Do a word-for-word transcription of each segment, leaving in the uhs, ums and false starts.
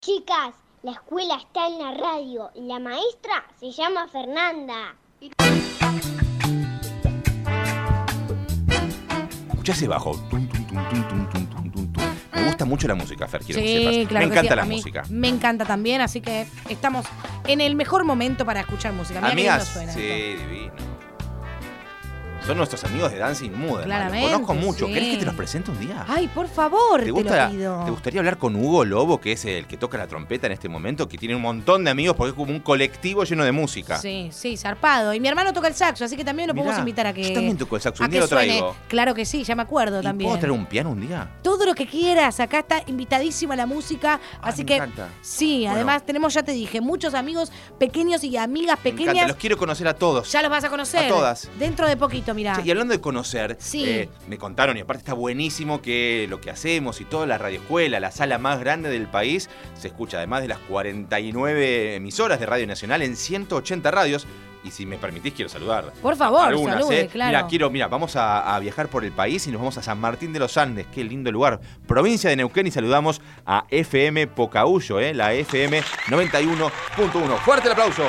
Chicas, la escuela está en la radio y la maestra se llama Fernanda. Escuchá ese bajo. Tum, tum, tum, tum, tum, tum, tum, tum, tum. Me gusta mucho la música, Fer, quiero Sí, que sepas. claro Me que encanta sí. la A mí música. Me encanta también, así que estamos en el mejor momento para escuchar música. Mirá Amigas, qué lindo suena sí, esto. divino. Son nuestros amigos de Dancing Mood. Claramente, Los conozco mucho. sí. ¿Querés que te los presente un día? Ay, por favor, ¿Te, te, gusta, lo pido. ¿Te gustaría hablar con Hugo Lobo, que es el que toca la trompeta en este momento, que tiene un montón de amigos porque es como un colectivo lleno de música? Sí, sí, zarpado. Y mi hermano toca el saxo, así que también lo Mirá, podemos invitar a que... yo también toco el saxo, a un día que lo traigo. suene. Claro que sí, ya me acuerdo ¿Y también. ¿Puedo traer un piano un día? Todo lo que quieras, acá está invitadísima la música, Ay, así me que encanta. sí, Bueno. además tenemos, ya te dije, muchos amigos pequeños y amigas Me encanta, pequeñas. los quiero conocer a todos. Ya los vas a conocer. A todas. Dentro de poquito, mirá. Che, y hablando de conocer, Sí. eh, me contaron, y aparte está buenísimo que lo que hacemos y toda la radioescuela, la sala más grande del país, se escucha además de las cuarenta y nueve emisoras de Radio Nacional en ciento ochenta radios. Y si me permitís, quiero saludar. Por favor, Algunas, salude, eh. claro. Mira, quiero, mira, vamos a, a viajar por el país y nos vamos a San Martín de los Andes, qué lindo lugar. Provincia de Neuquén, y saludamos a F M Pocahuyo, eh, la F M noventa y uno punto uno. ¡Fuerte el aplauso!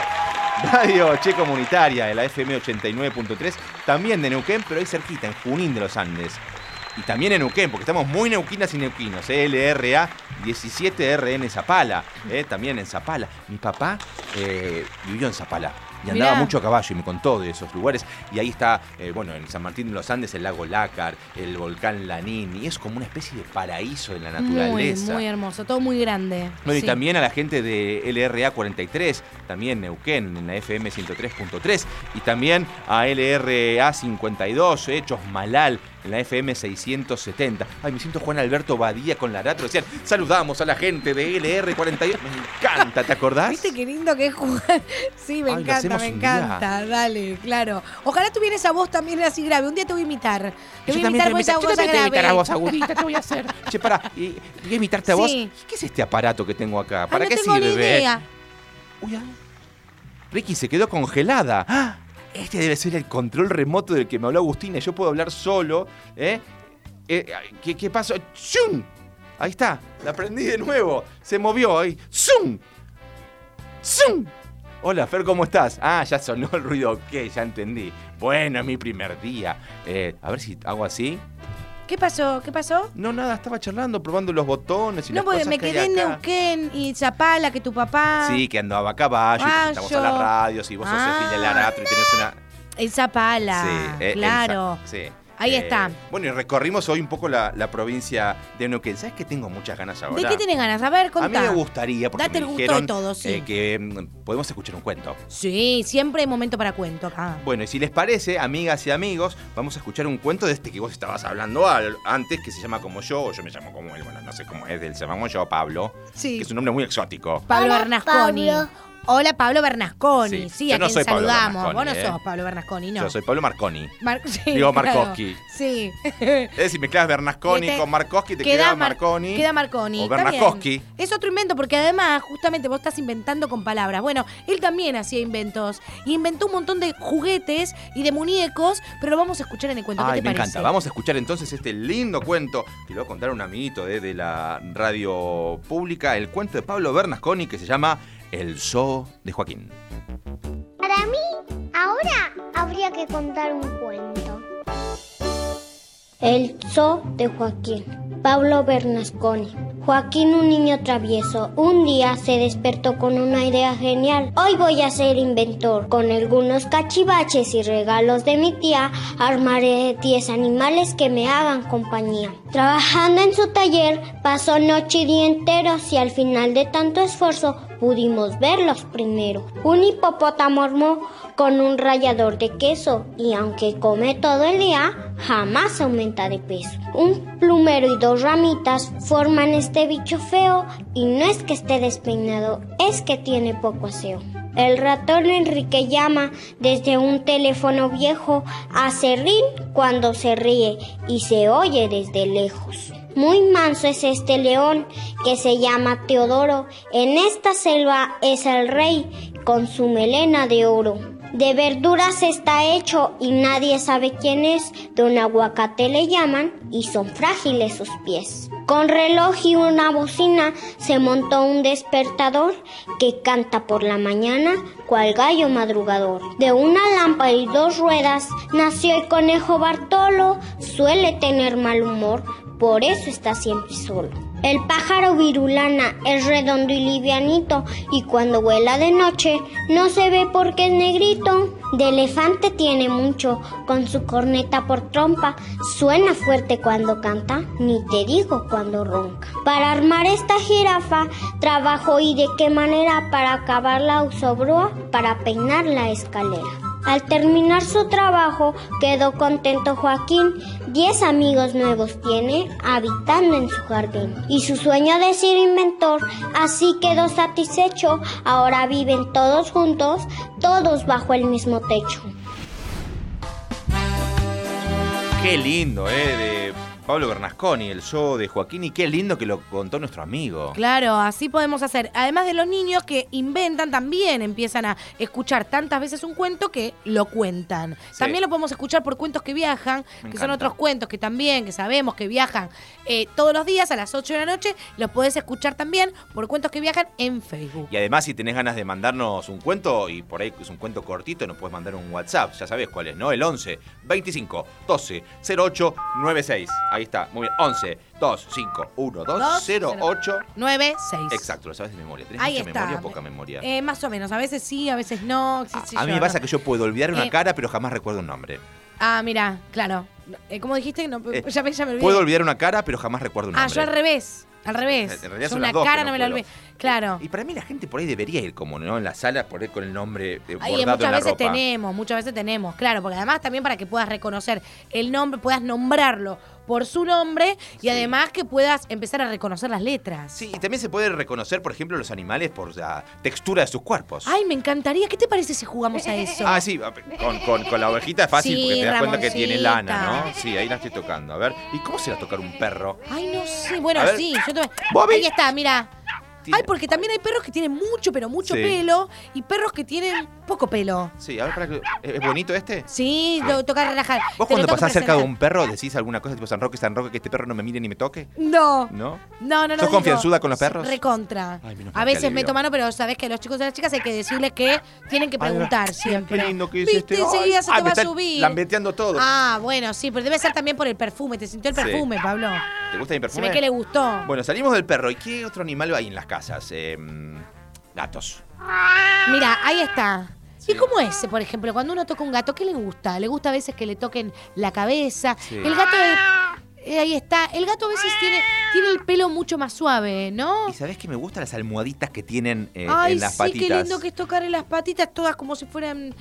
Radio Che Comunitaria de la F M ochenta y nueve punto tres, también de Neuquén, pero ahí cerquita, en Junín de los Andes. Y también en Neuquén, porque estamos muy neuquinas y neuquinos. eh, L R A diecisiete R N Zapala, eh, también en Zapala. Mi papá eh, vivió en Zapala y andaba Mirá. mucho a caballo y me contó de esos lugares. Y ahí está, eh, bueno, en San Martín de los Andes, el lago Lácar, el volcán Lanín. Y es como una especie de paraíso en la Muy, naturaleza. muy hermoso, todo muy grande. Bueno, Sí. y también a la gente de L R A cuarenta y tres, también Neuquén, en la F M ciento tres punto tres, y también a L R A cincuenta y dos, eh, Chosmalal, en la F M seiscientos setenta. Ay, me siento Juan Alberto Badía con la Aratro. Decían, saludamos a la gente de L R cuarenta y dos. Me encanta, ¿te acordás? ¿Viste qué lindo que es jugar? Sí, me Ay, lo encanta, hacemos me un encanta. Dale, claro. Ojalá tuviera esa voz también así grave. Un día te voy a imitar. Te Yo voy a también imitar te con esa yo voz también te voy a imitar grave. a vos, agudita, te voy a hacer. Che, pará, y, y voy a imitarte a vos. Sí. ¿Qué es este aparato que tengo acá? Ay, ¿Para no qué tengo ni sirve? idea. Uy, ay. Ricky se quedó congelada. ¡Ah! Este debe ser el control remoto del que me habló Agustina. Yo puedo hablar solo. ¿eh? Eh, ¿qué, ¿Qué pasó? ¡Zum! Ahí está. La prendí de nuevo. Se movió ahí. ¡Zum! ¡Zum! Hola, Fer, ¿cómo estás? Ah, ya sonó el ruido. Ok, ya entendí. Bueno, es mi primer día. Eh, a ver si hago así. ¿Qué pasó? ¿Qué pasó? No, nada, estaba charlando, probando los botones y No, las porque cosas me que hay quedé en acá. Neuquén y Zapala, que tu papá. Sí, que andaba a caballo, y Ah, presentamos yo. a las radios y vos sos Ah. Cecilia Laratro y tenés una... En Zapala. Sí, eh, claro. en Sa- sí. Ahí Eh, está. Bueno, y recorrimos hoy un poco la, la provincia de Neuquén. ¿Sabes que tengo muchas ganas ahora? ¿De qué tenés ganas? A ver, contá. A mí me gustaría, porque Date me el gusto dijeron de todo, sí. eh, que mm, podemos escuchar un cuento. Sí, siempre hay momento para cuento acá. Bueno, y si les parece, amigas y amigos, vamos a escuchar un cuento de este que vos estabas hablando al- antes, que se llama Como Yo, o yo me llamo como él, bueno, no sé cómo es, él se llama como yo, Pablo, Sí. que es un nombre muy exótico. Pablo Hola, Bernasconi. Pablo. Hola, Pablo Bernasconi. Sí, Sí, yo a no quien soy Pablo saludamos. Bernasconi, Vos no ¿eh? sos Pablo Bernasconi, no. Yo soy Pablo Marconi. Mar- sí, Digo claro. Markowski. Sí. Es si mezclas Bernasconi Te- con Markowski, te queda, Mar- Marconi. Queda Marconi. O está Bernasconi. bien. Es otro invento porque además, justamente vos estás inventando con palabras. Bueno, él también hacía inventos. Y inventó un montón de juguetes y de muñecos, pero lo vamos a escuchar en el cuento. Ay, ¿Qué te me parece? encanta. Vamos a escuchar entonces este lindo cuento que lo va a contar un amiguito de, de la radio pública, el cuento de Pablo Bernasconi que se llama El Zoo de Joaquín. Para mí, ahora habría que contar un cuento. El zoo de Joaquín. Pablo Bernasconi. Joaquín, un niño travieso, un día se despertó con una idea genial. Hoy voy a ser inventor. Con algunos cachivaches y regalos de mi tía, armaré diez animales que me hagan compañía. Trabajando en su taller, pasó noche y día enteros y al final de tanto esfuerzo pudimos verlos primero. Un hipopótamo armó con un rallador de queso y aunque come todo el día, jamás aumenta de peso. Un plumero y dos ramitas forman este bicho feo y no es que esté despeinado, es que tiene poco aseo. El ratón Enrique llama desde un teléfono viejo a Serrín cuando se ríe y se oye desde lejos. Muy manso es este león que se llama Teodoro, en esta selva es el rey con su melena de oro. De verduras está hecho y nadie sabe quién es. De un aguacate le llaman y son frágiles sus pies. Con reloj y una bocina se montó un despertador que canta por la mañana cual gallo madrugador. De una lámpara y dos ruedas nació el conejo Bartolo. Suele tener mal humor, por eso está siempre solo. El pájaro virulana es redondo y livianito y cuando vuela de noche no se ve porque es negrito. De elefante tiene mucho, con su corneta por trompa, suena fuerte cuando canta, ni te digo cuando ronca. Para armar esta jirafa, trabajo y de qué manera, para acabarla usó brúa, para peinar la escalera. Al terminar su trabajo, quedó contento Joaquín. Diez amigos nuevos tiene, habitando en su jardín. Y su sueño de ser inventor, así quedó satisfecho. Ahora viven todos juntos, todos bajo el mismo techo. Qué lindo, ¿eh? De Pablo Bernasconi, el show de Joaquín, y qué lindo que lo contó nuestro amigo. Claro, así podemos hacer. Además de los niños que inventan, también empiezan a escuchar tantas veces un cuento que lo cuentan. Sí. También lo podemos escuchar por cuentos que viajan, Me que encanta. Son otros cuentos que también, que sabemos que viajan eh, todos los días a las ocho de la noche. Los podés escuchar también por cuentos que viajan en Facebook. Y además, si tenés ganas de mandarnos un cuento, y por ahí es un cuento cortito, nos puedes mandar un WhatsApp, ya sabés cuál es, ¿no? El once, veinticinco, doce, cero ocho, noventa y seis. Ahí está, muy bien. once, veinticinco, doce, cero ocho, noventa y seis. Exacto, lo sabes de memoria. ¿Tenés Ahí mucha está. memoria o poca memoria? Eh, más o menos, a veces sí, a veces no. Sí, a sí, a mí yo, me pasa no. que yo puedo olvidar una eh, cara, pero jamás recuerdo un nombre. Ah, mira, claro. Eh, ¿Cómo dijiste? No, Eh, ya, me, ya me olvidé. Puedo olvidar una cara, pero jamás recuerdo un Ah, nombre. yo al revés. Al revés. En realidad Yo son una las dos cara que no no me la puedo. olvidé. Claro. Y para mí la gente por ahí debería ir como, ¿no? En la sala, por ahí con el nombre eh, Ahí bordado muchas en la veces ropa. tenemos, muchas veces tenemos, claro, porque además también para que puedas reconocer el nombre, puedas nombrarlo por su nombre y Sí. además que puedas empezar a reconocer las letras. Sí, y también se puede reconocer, por ejemplo, los animales por la textura de sus cuerpos. Ay, me encantaría. ¿Qué te parece si jugamos a eso? Ah, sí, con, con, con la ovejita es fácil Sí, porque te das cuenta que tiene Ramoncita. lana, ¿no? Sí, ahí la estoy tocando. A ver, ¿y cómo será tocar un perro? Ay, no sé. Bueno, A ver. sí. Yo te... Bobby. Ahí está, mira. Tiene- Ay, porque también hay perros que tienen mucho, pero mucho Sí. pelo y perros que tienen poco pelo. Sí, a ver, para que... ¿es bonito este? Sí, lo toca relajar. ¿Vos Te lo cuando toca pasás cerca de presentar. un perro decís alguna cosa tipo San Roque, San Roque, que este perro no me mire ni me toque? No. ¿No? No, no, no. ¿Sos digo- confianzuda con los perros? Recontra. Ay, menos a mal, qué veces alivio. meto mano, pero sabés que a los chicos y las chicas hay que decirles que tienen que preguntar Ay, siempre. Qué lindo que es ¿Viste? este. Enseguida Ay, se ay, te me va a está subir. lambeteando todo. Ah, bueno, sí, pero debe ser también por el perfume. ¿Te sintió el Sí. perfume, Pablo? ¿Te gusta mi Se perfume? ve que le gustó. Bueno, salimos del perro. ¿Y qué otro animal hay en las casas? Eh, gatos. Mira, ahí está. Sí. ¿Y cómo es, por ejemplo, cuando uno toca un gato, qué le gusta? ¿Le gusta a veces que le toquen la cabeza? Sí. El gato es... eh, ahí está. El gato a veces tiene, tiene el pelo mucho más suave, ¿no? ¿Y sabés que me gustan las almohaditas que tienen eh, Ay, en las sí, patitas? qué lindo que es tocarle las patitas todas como si fueran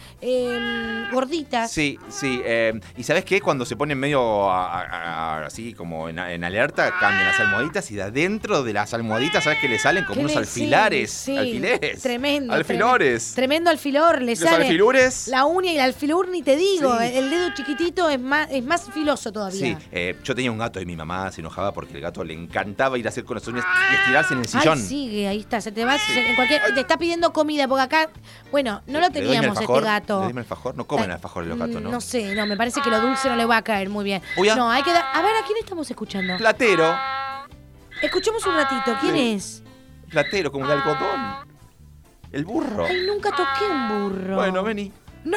eh, gorditas. Sí, sí. eh, ¿Y sabés qué? Cuando se ponen medio a- a- a- así como en, en alerta, cambian las almohaditas y de adentro de las almohaditas, ¿sabés que le salen como ¿Qué unos le- alfilares? sí, sí. Alfileres. Tremendo. Alfilores. Tremendo, tremendo alfilor le Los sale. alfilures. La uña y el alfilur ni te digo. Sí. El dedo chiquitito es más, es más filoso todavía. Sí, eh, yo tenía un gato y mi mamá se enojaba porque el gato le encantaba ir a hacer con las uñas y estirarse en el sillón. Ay, sigue, ahí está. Se te va, se- en cualquier, te está pidiendo comida, porque acá, bueno, no lo ¿Le doy mi teníamos este alfajor? gato. ¿Le doy mi alfajor? No comen Eh, alfajor los gatos, ¿no? No sé, no, me parece que lo dulce no le va a caer muy bien. Uy, ah. No, hay que dar. A ver, ¿a quién estamos escuchando? Platero. Escuchemos un ratito. ¿Quién Sí. es? Platero, como de algodón. El burro. Ay, nunca toqué un burro. Bueno, vení. No.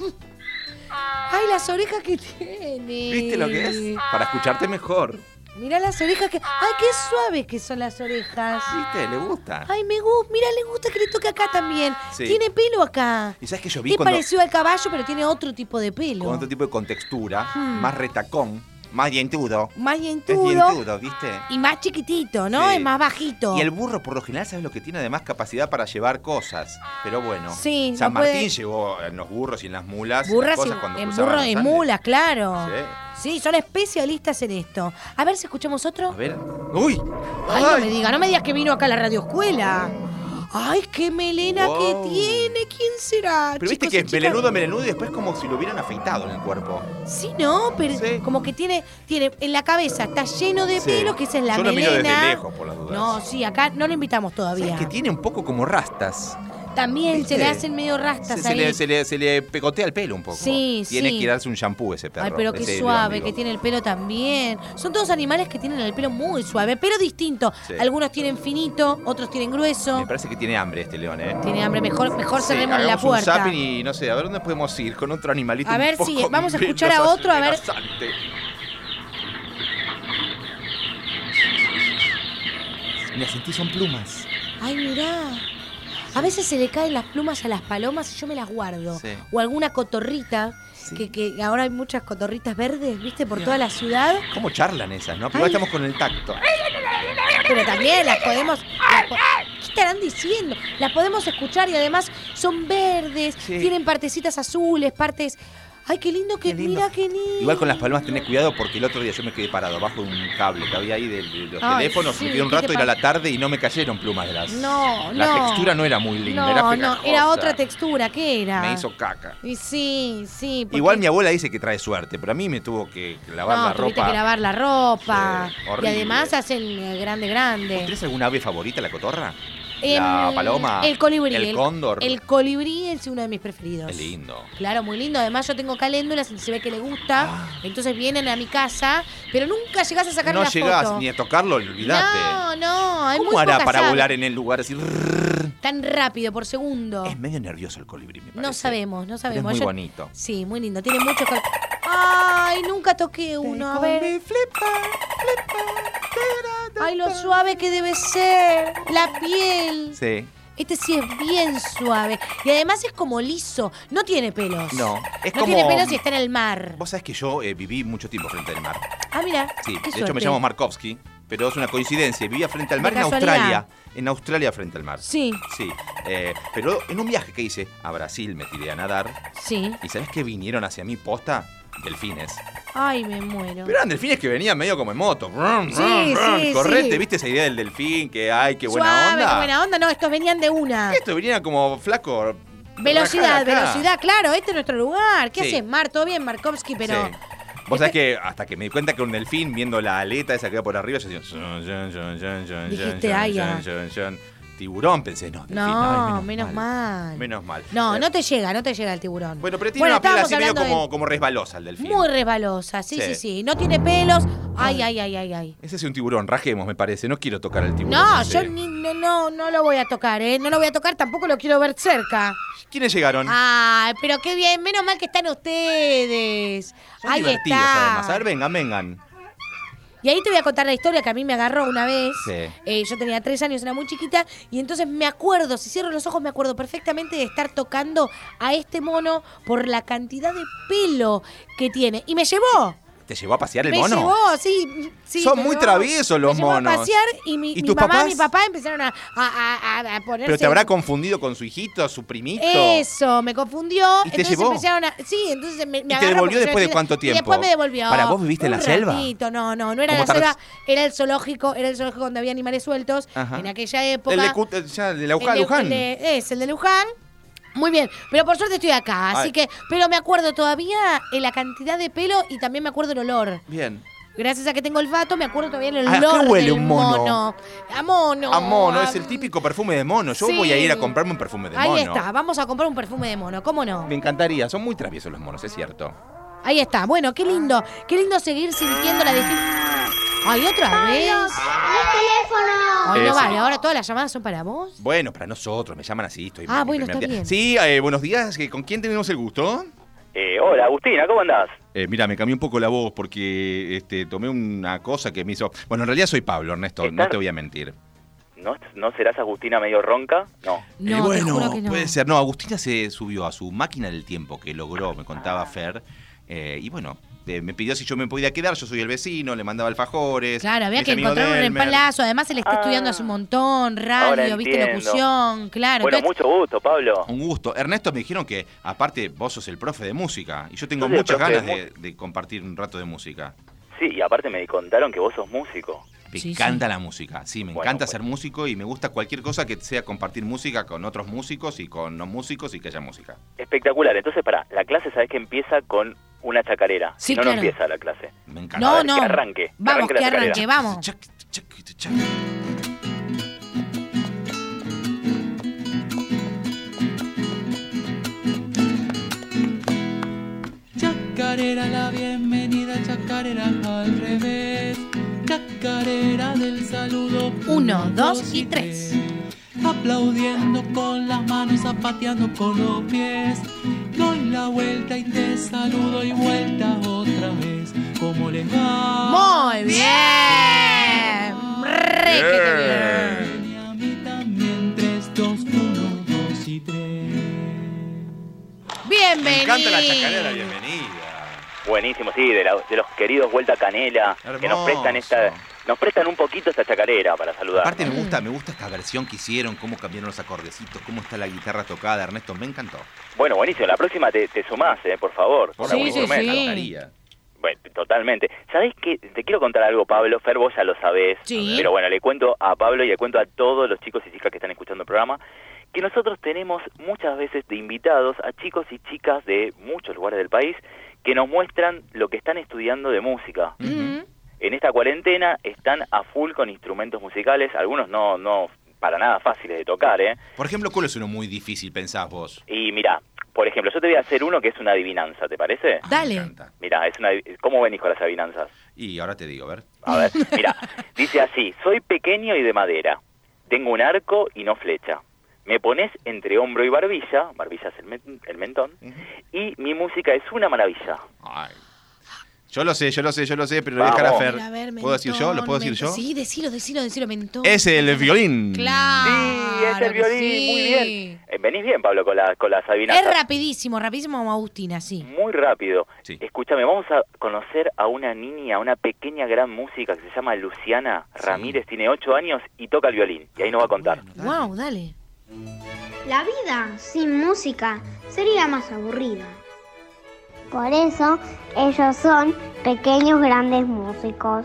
Ay, las orejas que tiene. ¿Viste lo que es? Para escucharte mejor. Mirá las orejas que. Ay, qué suaves que son las orejas. ¿Viste? ¿Le gusta? Ay, me gusta. Mirá, le gusta que le toque acá también. Sí. Tiene pelo acá. ¿Y sabes que yo vi Es cuando, parecido al caballo, pero tiene otro tipo de pelo. con otro tipo de contextura? Hmm. Más retacón, más dientudo. Más Es dientudo dientudo, ¿viste? y más chiquitito, ¿no? Sí. Es más bajito. Y el burro, por lo general, ¿sabes lo que tiene? Además, capacidad para llevar cosas. Pero bueno, Sí, San no puede- Martín llevó en los burros y en las mulas Burras las y, cosas cuando en cruzaban burro los y Andes. mulas, claro. Sí. Sí, son especialistas en esto. A ver si escuchamos otro. A ver. ¡Uy! Ay, no me digas, no me digas que vino acá a la radioescuela. Ay, qué melena Wow. que tiene. ¿Quién será? Pero viste chicos que y es chicas? melenudo, melenudo y después como si lo hubieran afeitado en el cuerpo. Sí, no, pero Sí. como que tiene, tiene en la cabeza, está lleno de Sí. pelos, que esa es la Yo lo miro melena. desde lejos, por las dudas. No, sí, acá no lo invitamos todavía. ¿Sabes que tiene un poco como rastas? También ¿Viste? se le hacen medio rastas Se, se ahí. le, se, le, se le pegotea el pelo un poco. Sí, Tiene sí. que darse un shampoo ese perro. Ay, pero qué ese suave amigo. que tiene el pelo también. Son todos animales que tienen el pelo muy suave, pero distinto. Sí. Algunos tienen finito, otros tienen grueso. Me parece que tiene hambre este león, ¿eh? Tiene hambre, mejor, mejor Sí, cerremos la hagamos un puerta. zapping y no sé, a ver dónde podemos ir con otro animalito. A un ver poco si vamos a menos escuchar a otro, a ver. amenazante. Mira, sentí, son plumas. Ay, mirá. A veces se le caen las plumas a las palomas y yo me las guardo. Sí. O alguna cotorrita, Sí. que, que ahora hay muchas cotorritas verdes, ¿viste? Por toda la ciudad. ¿Cómo charlan esas, no? Pero igual Ay. estamos con el tacto. Pero también las podemos... las po- ¿Qué estarán diciendo? Las podemos escuchar y además son verdes, Sí. tienen partecitas azules, partes... Ay, qué lindo que... Qué lindo. Mirá qué lindo. Igual con las palomas tenés cuidado porque el otro día yo me quedé parado bajo un cable que había ahí de, de los Ay, teléfonos. sí, me quedé un ¿qué te rato, era pasa? la tarde y no me cayeron plumas de las... No, La no. textura no era muy linda, no, era no, pegajosa. era otra textura. ¿Qué era? Me hizo caca. Y sí, sí. porque- Igual mi abuela dice que trae suerte, pero a mí me tuvo que lavar no, la tuviste ropa. que lavar la ropa. Sí, y horrible. además hacen eh, grande, grande. ¿Tienes alguna ave favorita, la cotorra? Em, La paloma. El colibrí. El cóndor. El colibrí es uno de mis preferidos. Es lindo. Claro, muy lindo. Además yo tengo caléndulas y se ve que le gusta. Ah. Entonces vienen a mi casa, pero nunca llegás a sacar No la llegás foto. ni a tocarlo, olvidate. No, no, hay ¿Cómo muy hará pocas para aves. volar en el lugar así? Rrrr. Tan rápido, por segundo. Es medio nervioso el colibrí, me parece. No sabemos, no Pero sabemos. es muy Yo- bonito. Sí, muy lindo. Tiene mucho col- Ay, nunca toqué uno. A ver. Ay, lo suave que debe ser. La piel. Sí. Este sí es bien suave. Y además es como liso. No tiene pelos. No, es no como... tiene pelos y está en el mar. Vos sabés que yo eh, viví mucho tiempo frente al mar. Ah, mira. Sí, qué de hecho me suerte. llamo Markovsky, pero es una coincidencia. Vivía frente al mar De en casualidad. Australia. En Australia frente al mar. Sí, Sí, eh, pero en un viaje que hice a Brasil me tiré a nadar. sí. ¿Y sabés qué vinieron hacia mí posta? Delfines. Ay, me muero. Pero eran delfines que venían medio como en moto. Brum, Sí, brum, brum. sí, Correte, sí. ¿viste esa idea del delfín? Que ay, qué buena Suave, onda. qué buena onda. No, estos venían de una. Esto venía como flaco. Velocidad, rajá de acá. velocidad. Claro, este es nuestro lugar. ¿Qué Sí. haces, Mar? Todo bien, Markovsky, pero... Sí. Vos sabés que hasta que me di cuenta que un delfín, viendo la aleta esa que va por arriba, yo decía... "Shun, shun, shun, shun, shun, Dijiste, shun, "Ay, shun, ah". shun, shun". Tiburón, pensé, no, delfín, No, ay, menos mal. Menos mal. No, Eh, no te llega, no te llega el tiburón. Bueno, pero tiene Bueno, una piel estábamos así medio hablando como, de- como resbalosa el delfín. Muy resbalosa, sí, sí, Sí. sí. No tiene pelos. Ay, ay, ay, ay, ay. Ese es un tiburón, rajemos, me parece. No quiero tocar al tiburón. No, ese. yo ni- no, no, no lo voy a tocar, ¿eh? No lo voy a tocar, tampoco lo quiero ver cerca. ¿Quiénes llegaron? Ay, pero qué bien, menos mal que están ustedes. Son Ahí divertidos, está. además. A ver, vengan, vengan. Y ahí te voy a contar la historia que a mí me agarró una vez. Sí. Eh, yo tenía tres años, era muy chiquita, y entonces me acuerdo, si cierro los ojos, me acuerdo perfectamente de estar tocando a este mono por la cantidad de pelo que tiene. Y me llevó. ¿Te llevó a pasear el me mono? llevó, sí. sí Son me muy llevó. traviesos los me llevó monos. a pasear y mi, ¿Y mi tus mamá papás? y mi papá empezaron a, a, a, a ponerse... ¿Pero te habrá confundido con su hijito, su primito? Eso, me confundió. ¿Y te entonces llevó? empezaron a. Sí, entonces me, me ¿Y te agarró devolvió porque yo después de era cuánto chiquita, tiempo? Y después me devolvió. ¿Para vos viviste en Un la selva? ratito, no, no, no era ¿Cómo la selva, tardás? era el zoológico, era el zoológico donde había animales sueltos. Ajá. En aquella época. El de, Cu- eh, ya, de la el de- Luján. el de- es, el de Luján. Muy bien, pero por suerte estoy acá, así Ay. que, pero me acuerdo todavía en la cantidad de pelo y también me acuerdo el olor. Bien. Gracias a que tengo olfato, me acuerdo todavía el ¿A qué olor huele del un mono? A mono. A mono, a- es el típico perfume de mono. Yo Sí. voy a ir a comprarme un perfume de Ahí mono. está, vamos a comprar un perfume de mono, ¿cómo no? Me encantaría, son muy traviesos los monos, es cierto. Ahí está. Bueno, qué lindo. Qué lindo seguir sintiendo la distinción. Ay, otra vez. ¡Mi teléfono! Ay, Eh, no sí. vale. Ahora todas las llamadas son para vos. Bueno, para nosotros, me llaman así. Estoy Ah, en mi bueno, primer está día. bien. Sí, eh, buenos días. eh, ¿Con quién tenemos el gusto? Eh, hola, Agustina, ¿cómo andás? Eh, mira, me cambió un poco la voz porque este, tomé una cosa que me hizo... Bueno, en realidad soy Pablo, Ernesto, no ¿Estás- te voy a mentir. ¿No, ¿No serás Agustina medio ronca? No. No, Eh, bueno, te juro que no. puede ser. No, Agustina se subió a su máquina del tiempo que logró, me contaba Fer. eh, y bueno, eh, me pidió si yo me podía quedar, yo soy el vecino, le mandaba alfajores. Claro, había es que amigo encontrar un de Elmer. reemplazo. Además, él está Ah, estudiando hace un montón. ahora Radio, viste, entiendo. locución. Claro. Bueno, entonces- mucho gusto, Pablo. Un gusto. Ernesto, me dijeron que, aparte, vos sos el profe de música. Y yo tengo Soy el muchas profe de ganas de, de compartir un rato de música. Sí, y aparte me contaron que vos sos músico. Me Sí, encanta la música. Sí, me Bueno, encanta bueno. ser músico y me gusta cualquier cosa que sea compartir música con otros músicos y con no músicos y que haya música. Espectacular. Entonces, pará, la clase sabés que empieza con una chacarera. Sí, si no, claro. no empieza la clase. Me encanta. No, A ver, no. que arranque, que Vamos, arranque la que arranque, chacarera. vamos. Chac, chac, chac. chacarera, la bienvenida, chacarera al revés. Chacarera del saludo. Uno, dos y tres. Aplaudiendo con las manos, zapateando con los pies. Doy la vuelta y te saludo y vuelta otra vez. ¿Cómo les va? Muy bien. Requete bien. Y a mí también. Tres, dos, uno, dos y tres. Bienvenido. Me encanta la chacarera, bienvenida. Buenísimo, sí, de, la, de los queridos Vuelta Canela, Hermoso. que nos prestan esta, nos prestan un poquito esta chacarera para saludar. Aparte me gusta, me gusta esta versión que hicieron, cómo cambiaron los acordecitos, cómo está la guitarra tocada, Ernesto, me encantó. Bueno, buenísimo, la próxima te, te sumás, eh, por favor. Por Sí, favor, sí, me sí. encantaría. Bueno, totalmente. ¿Sabés qué? Te quiero contar algo, Pablo. Fer, vos ya lo sabés. Sí. Pero bueno, le cuento a Pablo y le cuento a todos los chicos y chicas que están escuchando el programa que nosotros tenemos muchas veces de invitados a chicos y chicas de muchos lugares del país que nos muestran lo que están estudiando de música. Mm. En esta cuarentena están a full con instrumentos musicales, algunos no no para nada fáciles de tocar, ¿eh? Por ejemplo, ¿cuál es uno muy difícil, pensás vos? Y mirá, por ejemplo, yo te voy a hacer uno que es una adivinanza, ¿te parece? Dale. Me encanta. Mirá, es una, ¿cómo venís con las adivinanzas? Y ahora te digo, a ver. A ver, mira, dice así: soy pequeño y de madera, tengo un arco y no flecha. Me pones entre hombro y barbilla, barbilla es el, men- el mentón, Ujú. y mi música es una maravilla. Ay. Yo lo sé, yo lo sé, yo lo sé, pero le voy a dejar a Vamos. Fer. A ver, ¿Puedo decir yo? ¿Lo puedo decir mentón, yo? Sí, decilo, decilo, decilo, mentón. Es el violín. Claro. Sí, es el que violín, sí. muy bien. Eh, venís bien, Pablo, con, la, con las adivinanzas. Es rapidísimo, rapidísimo como Agustina, sí. Muy rápido. Sí. Escúchame, vamos a conocer a una niña, una pequeña gran música que se llama Luciana Sí. Ramírez, tiene ocho años y toca el violín. Y ahí nos va a contar. Bueno, dale. Wow, dale. La vida sin música sería más aburrida. Por eso, ellos son pequeños grandes músicos.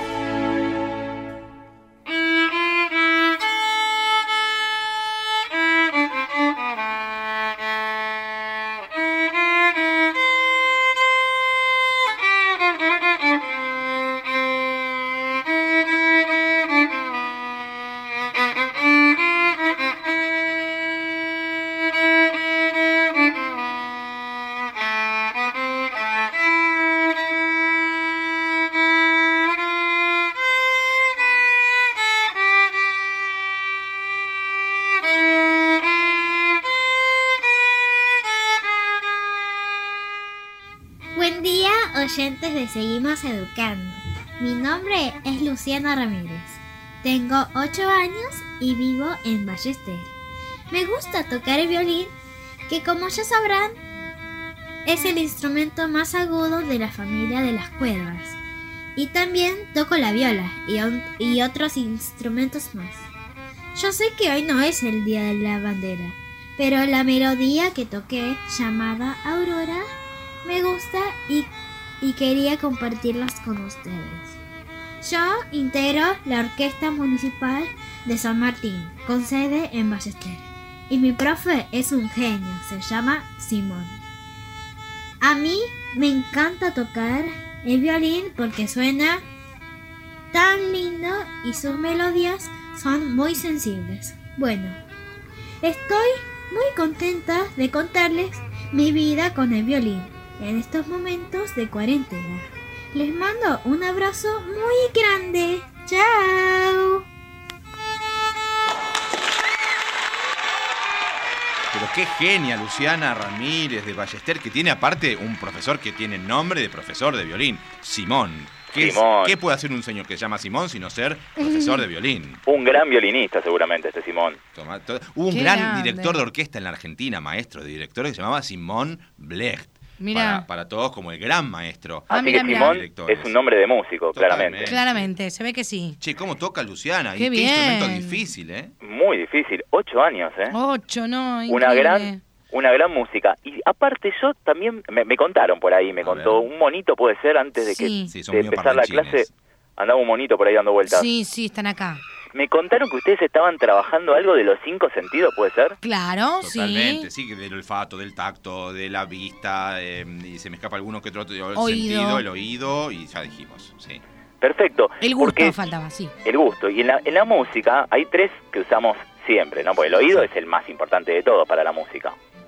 Buen día, oyentes de Seguimos Educando. Mi nombre es Luciana Ramírez. Tengo ocho años y vivo en Ballester. Me gusta tocar el violín, que como ya sabrán, es el instrumento más agudo de la familia de las cuerdas. Y también toco la viola y, on- y otros instrumentos más. Yo sé que hoy no es el Día de la Bandera, pero la melodía que toqué, llamada Aurora, me gusta y, y quería compartirlas con ustedes. Yo integro la Orquesta Municipal de San Martín, con sede en Ballester. Y mi profe es un genio, se llama Simón. A mí me encanta tocar el violín porque suena tan lindo y sus melodías son muy sensibles. Bueno, estoy muy contenta de contarles mi vida con el violín en estos momentos de cuarentena. Les mando un abrazo muy grande. ¡Chao! Pero qué genia Luciana Ramírez de Ballester, que tiene aparte un profesor que tiene nombre de profesor de violín, Simón. ¿Qué, es- Simón. ¿Qué puede hacer un señor que se llama Simón sino ser profesor de violín? Un gran violinista seguramente este Simón. Toma, to- Hubo un Qué gran grande. director de orquesta en la Argentina, maestro de director, que se llamaba Simón Blecht. Mirá. Para, para todos como el gran maestro. Ah, Así mira, que mira. Simón Directores. es un nombre de músico, Totalmente. claramente. Claramente, se ve que sí. Che, ¿cómo toca Luciana? Qué y qué bien. instrumento difícil, ¿eh? Muy difícil, ocho años, ¿eh? Ocho, no, Una increíble. gran, una gran música. Y aparte yo también, me, me contaron por ahí, me A contó, ver. un monito puede ser antes de que Sí. Sí, son de muy empezar la parlanchines. clase, andaba un monito por ahí dando vueltas. Sí, sí, están acá. Me contaron que ustedes estaban trabajando algo de los cinco sentidos, ¿puede ser? Claro, Totalmente, sí. sí, que del olfato, del tacto, de la vista, eh, y se me escapa alguno que otro el Oído. sentido, el oído, y ya dijimos, sí. Perfecto. El gusto Porque faltaba, sí. el gusto. Y en la, en la música hay tres que usamos siempre, ¿no? Porque el oído Sí. es el más importante de todo para la música.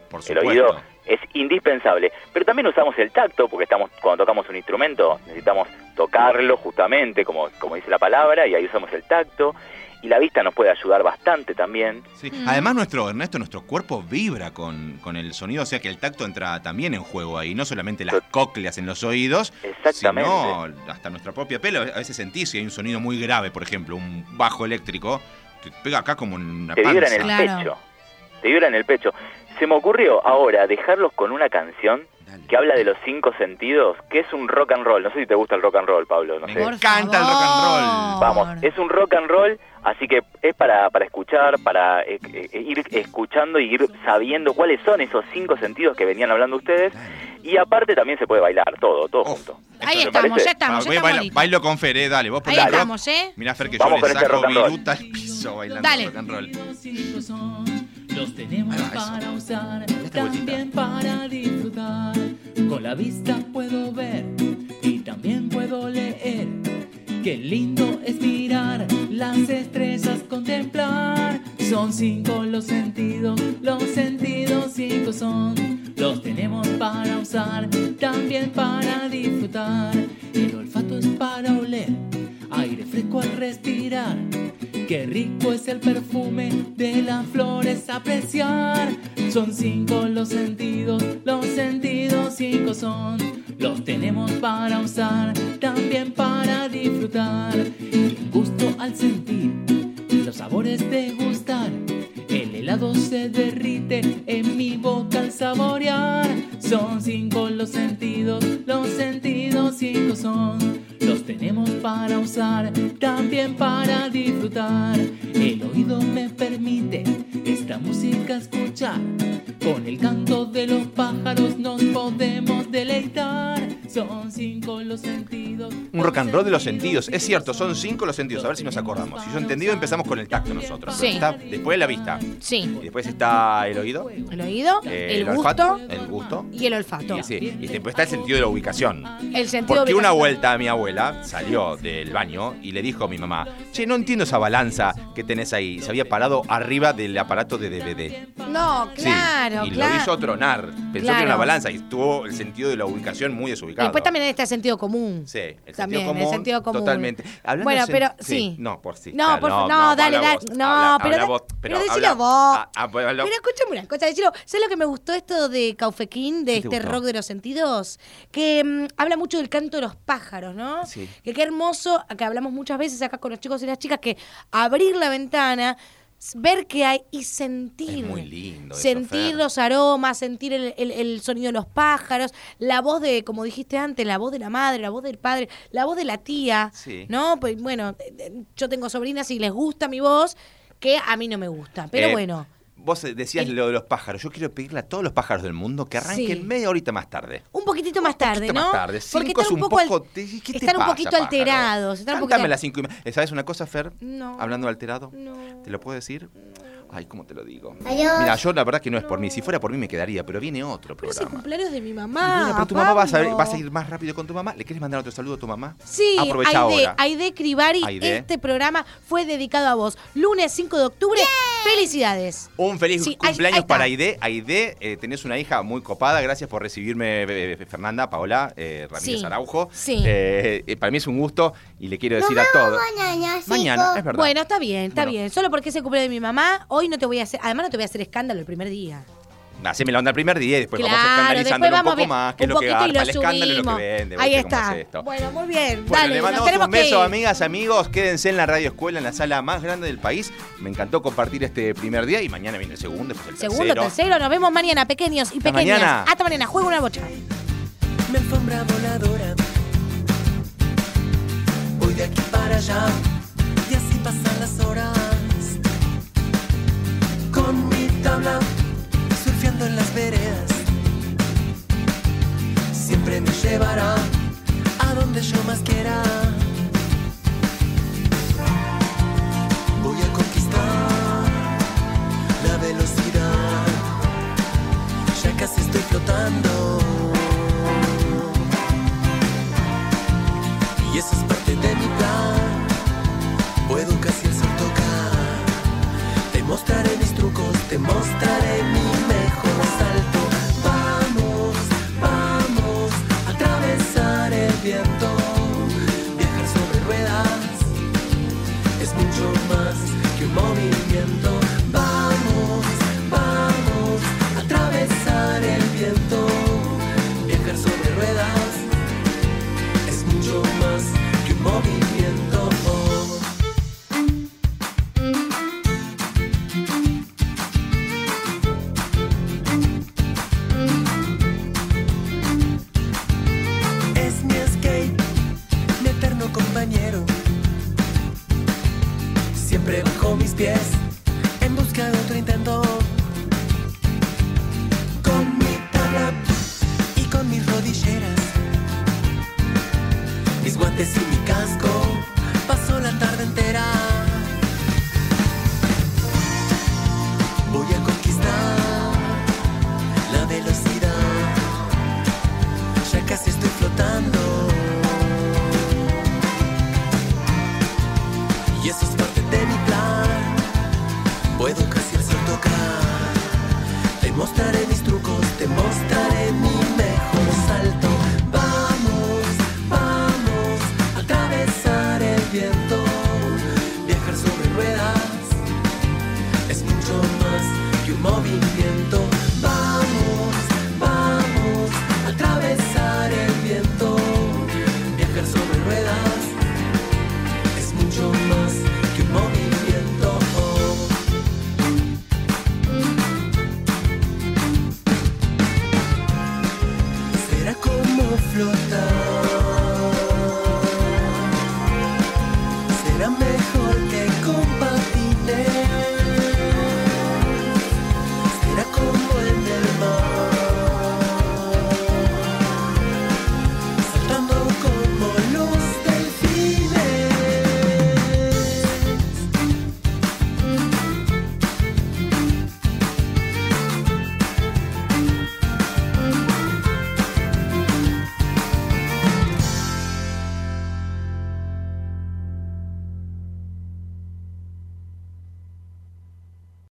Por El supuesto. oído es indispensable. Pero también usamos el tacto, porque estamos cuando tocamos un instrumento necesitamos tocarlo justamente, como, como dice la palabra, y ahí usamos el tacto. Y la vista nos puede ayudar bastante también. Sí. Además, nuestro Ernesto, nuestro cuerpo vibra con, con el sonido, o sea que el tacto entra también en juego ahí, no solamente las cócleas en los oídos, Exactamente. sino hasta nuestra propia piel. A veces sentís si hay un sonido muy grave, por ejemplo, un bajo eléctrico, te pega acá como en una Te panza. vibra en el Claro. pecho. Te vibra en el pecho. Se me ocurrió ahora dejarlos con una canción Dale. que habla de los cinco sentidos, que es un rock and roll. No sé si te gusta el rock and roll, Pablo. No Me sé. Por encanta el rock and roll. Vamos, es un rock and roll, así que es para, para escuchar, para eh, eh, ir escuchando y ir sabiendo cuáles son esos cinco sentidos que venían hablando ustedes. Y aparte también se puede bailar todo, todo Oh. junto. Ahí ¿Te estamos, parece? ya estamos, Ah, ya voy a estamos bailar- listos. bailo con Fer, eh, dale, vos Ahí ponés- estamos, ¿eh? Mirá, Fer, que Vamos yo con le este saco rock and roll. viruta al piso bailando Dale. rock and roll. Los cinco son, los tenemos Ahí va, eso. para usar, Esta vueltita. también para disfrutar. Con la vista puedo ver y también puedo leer. Qué lindo es mirar las estrellas, contemplar. Son cinco los sentidos, los sentidos cinco son. Los tenemos para usar, también para disfrutar. El olfato es para oler, aire fresco al respirar. Qué rico es el perfume de las flores apreciar. Son cinco los sentidos, los sentidos cinco son. Los tenemos para usar, también para disfrutar. El gusto al sentir, los sabores degustar. El helado se derrite en mi boca al saborear. Son cinco los sentidos, los sentidos cinco son. Los tenemos para usar, también para disfrutar. El oído me permite esta música escuchar. Con el canto de los pájaros nos podemos deleitar. Son cinco los sentidos. Un rock and roll de los sentidos. Es cierto, son cinco los sentidos. A ver si nos acordamos. Si yo he entendido, empezamos con el tacto nosotros. Sí. Está después la vista. Sí. Y después está el oído, El oído, eh, el, olfato, gusto el gusto. y el olfato. Y, sí, y después está el sentido de la ubicación. El sentido Porque de una ubicación. vuelta mi abuela salió del baño y le dijo a mi mamá: che, no entiendo esa balanza que tenés ahí. Se había parado arriba del aparato de D V D. No, Sí, claro, y claro. lo hizo tronar. Pensó que Claro. era una balanza y tuvo el sentido de la ubicación muy Y desubicado. después también está el sentido común. Sí, el También, sentido común. el sentido común. Totalmente. Hablando Bueno, de sen- pero sí. No, por sí. No, Claro, por fa- no, dale, habla dale. vos, No, habla- pero habla da- vos, pero habla- decilo vos. Ah, ah, pues habla- Pero escúchame una cosa, decilo. ¿Sabes lo que me gustó esto de Caufequín, de ¿Qué te este gustó? rock de los sentidos? Que mm, habla mucho del canto de los pájaros, ¿no? Sí. Que qué hermoso, que hablamos muchas veces acá con los chicos y las chicas, que abrir la ventana, s- ver qué hay y sentir. Es muy lindo eso, Sentir Fer. los aromas, sentir el, el- el sonido de los pájaros, la voz de, como dijiste antes, la voz de la madre, la voz del padre, la voz de la tía. Sí. ¿No? Pues bueno, eh, eh, yo tengo sobrinas y les gusta mi voz, que a mí no me gusta. Pero Eh, bueno. Vos decías El- lo de los pájaros. Yo quiero pedirle a todos los pájaros del mundo que arranquen Sí. media horita más tarde. Un poquitito más tarde, poquito ¿no? más tarde. Porque Cinco están es un un poco, al- poco- ¿qué te están un pasa, poquito pájaro? alterados. Están un poquito Cántame las cinco y me- ¿Sabes una cosa, Fer? No. Hablando de alterado. No. ¿Te lo puedo decir? Ay, ¿cómo te lo digo? Adiós. Mira, yo la verdad que no es por mí. Si fuera por mí me quedaría, pero viene otro Pero es el programa. cumpleaños de mi Y mamá. bueno, pero tu mamá vas a, Pablo. vas a ir más rápido con tu mamá. ¿Le quieres mandar otro saludo a tu mamá? Sí, Aprovecha Aide, ahora. Aide Cribari, Aide. este programa fue dedicado a vos. Lunes cinco de octubre, felicidades. Un feliz Sí, ahí- cumpleaños ahí está. para Aide. Aide, eh, tenés una hija muy copada. Gracias por recibirme, eh, eh, Fernanda, Paola, eh, Ramírez Sí, Araujo. sí. Eh, eh, para mí es un gusto y le quiero decir a todos. Mañana, Mañana, es verdad. Bueno, está bien, está Bueno. bien. Solo porque es el cumpleaños de mi mamá, hoy no te voy a hacer, además no te voy a hacer escándalo el primer día. Haceme la onda el primer día y después Claro, vamos escandalizándolo después vamos un poco bien, más, que es un lo que poquito y garpa lo el escándalo es lo subimos. que vende. Ahí ¿viste cómo está. es esto? Bueno, muy bien. Bueno, Dale, le nos mandamos tenemos un que beso, ir. amigas, amigos. Quédense en la radio escuela, en la sala más grande del país. Me encantó compartir este primer día y mañana viene el segundo, después el Segundo, tercero. tercero, nos vemos mañana, pequeños y Hasta pequeñas. mañana. Hasta mañana, juega una bocha. Mi alfombra voladora, voy de aquí para allá y así pasan las horas. Con mi tabla, surfeando en las veredas, siempre me llevará a donde yo más quiera. Voy a conquistar la velocidad, ya casi estoy flotando. Y eso es parte de mi plan. Puedo casi el sol tocar. Te mostraré mis trucos, te mostraré mi mejor salto. tocar. Te mostraré mis trucos, te mostraré mi mejor salto. Vamos, vamos a atravesar el viento. Viajar sobre ruedas es mucho más que un movimiento.